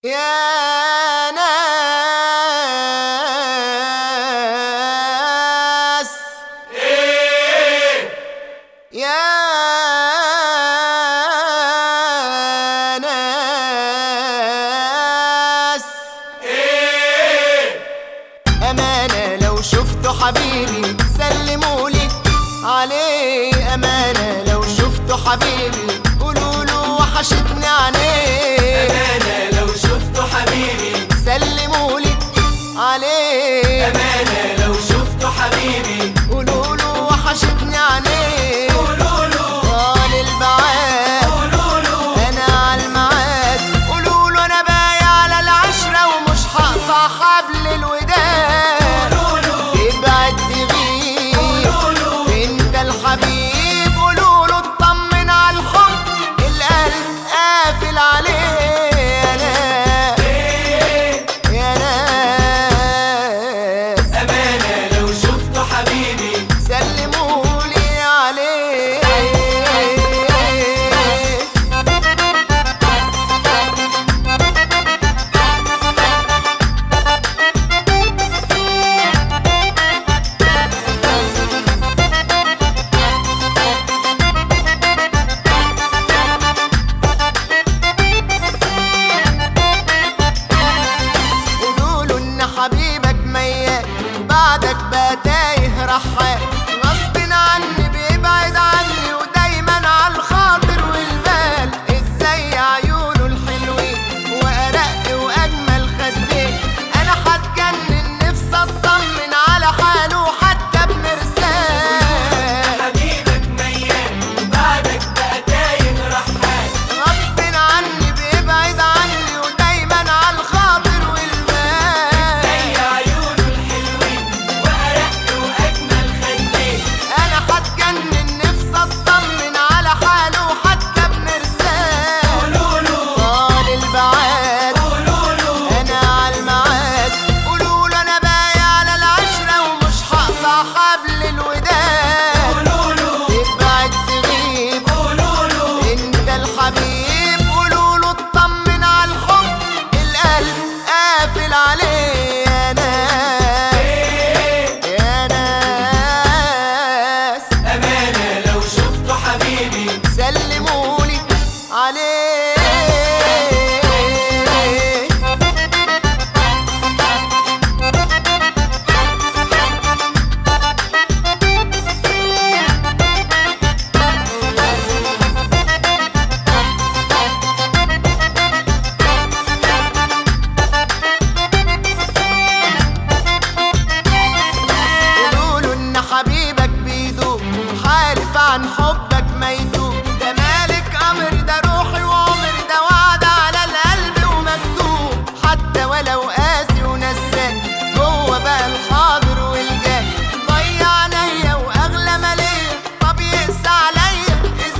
يا ناس يا ناس أمانة لو شفتوا حبيبي سلمولي عليه. أمانة لو شفتوا حبيبي قولوله وحشتني عينيه. أمانة لو شفتوا حبيبي سلمولي عليه. أمانة لو شفتوا حبيبي قولوله وحشتني عينيه. قولوله طال البعاد قولوله أنا عالمعاد. قولوله أنا بايع على العشرة ومش هقطع حبل الوداد. قولوله ابعد تغيب قولوله انت الحبيب. قولوله اطمن على الحب القلب قافل عليه. يا ناس أمانة لو شفتوا حبيبي سلمولي عليه. قولوله ان حبيبك ميت بعدك بقى تايه رحال. غصب عني بيبعد عني ودايما على الخاطر والبال. ازاي عيونه الحلوين وارق واجمل خدين. انا هتجنن نفسي اطمن على حاله حتى بمرسال. حبيبك ميت وبعدك بقى تايه رحال. غصب عني بيبعد عني ودايما على الخاطر والبال. زي عيونه الحلوين وأرق وأجمل خدين. انا هتجنن نفسي اطمن على حاله حتى بمرسال. قولوله طال البعاد قولوله انا عالمعاد. قولوله انا بايع على العشرة ومش هقطع حبل الوداد. قولوله ابعد تغيب قولوله انت الحبيب. قولوله اطمن على الحب القلب قافل عليه. يا ناس يا ناس أمانة لو شفتوا حبيبي سلمولي عليه. قولوله ان حبيبك بيدوب حالف عن حبك ما يدوب. ده مالك امر ده روحي وعمري ده وعد على القلب ومكتوب. حتى ولو قاسي ونساك هو بقى الحاضر والجاي. ضيع عينيا واغلى ما ليا طب يقسى عليا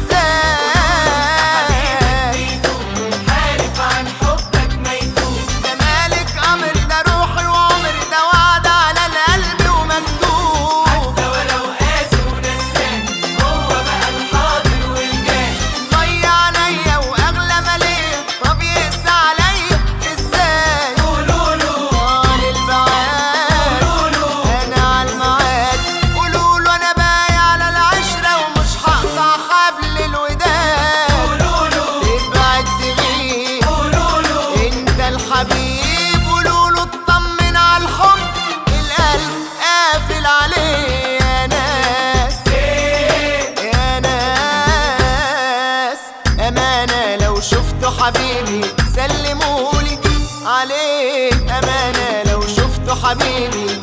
ازاي. حالف عن حبك ما يدوب. ده مالك امر ده روحي وعمري ده وعد على القلب ومكتوب. حتى ولو قاسي ونسان هو بقى الحاضر والجاي. ضيع عينيا واغلى ما ليا طب يقسى عليا ازاي. قولوله طال البعاد قولوله انا عالمعاد. قولوله انا بايع على العشرة ومش هقطع حبل الوداد. قولوله ابعد تغيب قولوله انت الحبيب. قولوله اطمن على الحب القلب قافل عليه. يا ناس يا ناس أمانة لو شفتوا حبيبي سلمولي عليه. أمانة لو شفتوا حبيبي